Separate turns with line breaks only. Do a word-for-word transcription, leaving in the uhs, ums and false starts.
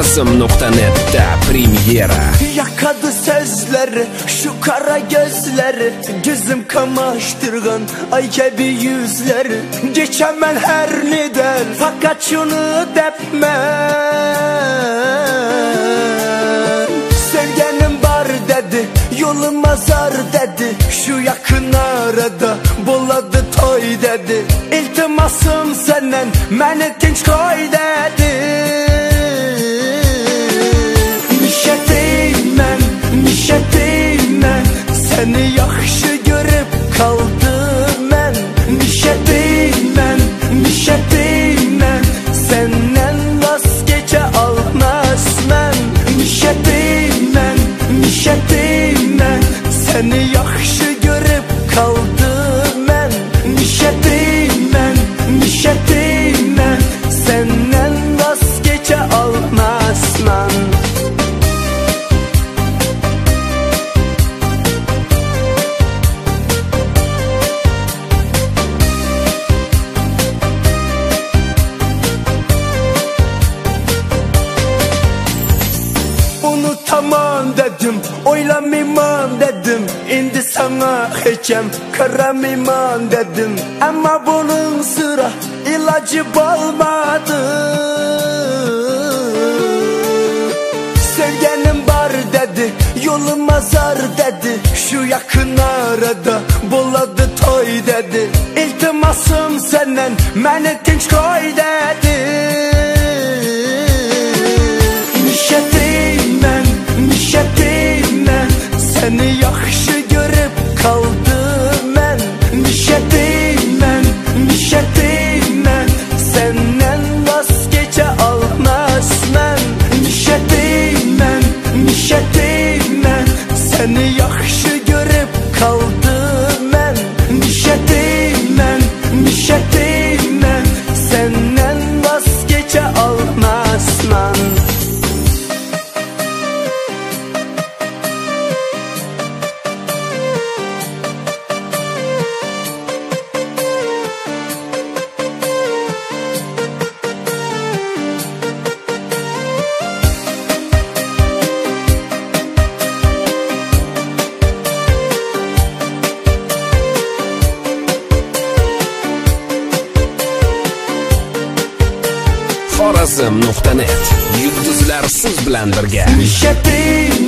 Xorazm nuqta net'da premyera.
Yakadı sözleri, şu kara gözleri, gözüm kamaştırgan ay gibi yüzleri. Geçemem her neden, fakat şunu depmen. Sevgenim var dedi, yolum azar dedi, şu yakın arada buladı toy dedi. İltimasım senden, məni tinç koy dedi. Seni yaxşı görüp kaldım mən. Nişətim mən, nişətim mən, səndən vazgeçə almaz mən. Nişətim mən, nişətim mən, seni yaxşı görüp kaldım mən. Nişətim mən, nişətim mən, səndən vazgeçə almaz mən. Unutamam dedim, oylamayman dedim. İndi sana hekəm karamayman dedim. Ama bunun sıra ilacı olmadı. Sevgenim var dedi, yolum azar dedi, şu yakın arada buladı toy dedi. İltimasım senden, məni tinç koy dedi. Seni yaxşı görüp kaldım mən. Nişətim mən, nişətim mən, səndən vazgeçə almaz mən. Nişətim mən, nişətim mən, seni yaxşı görüp kaldım mən. Nişətim mən, nişətim mən, səndən vazgeçə almaz mən.
Xorazm nuqta net yulduzlar siz bilan birga.
Nişətim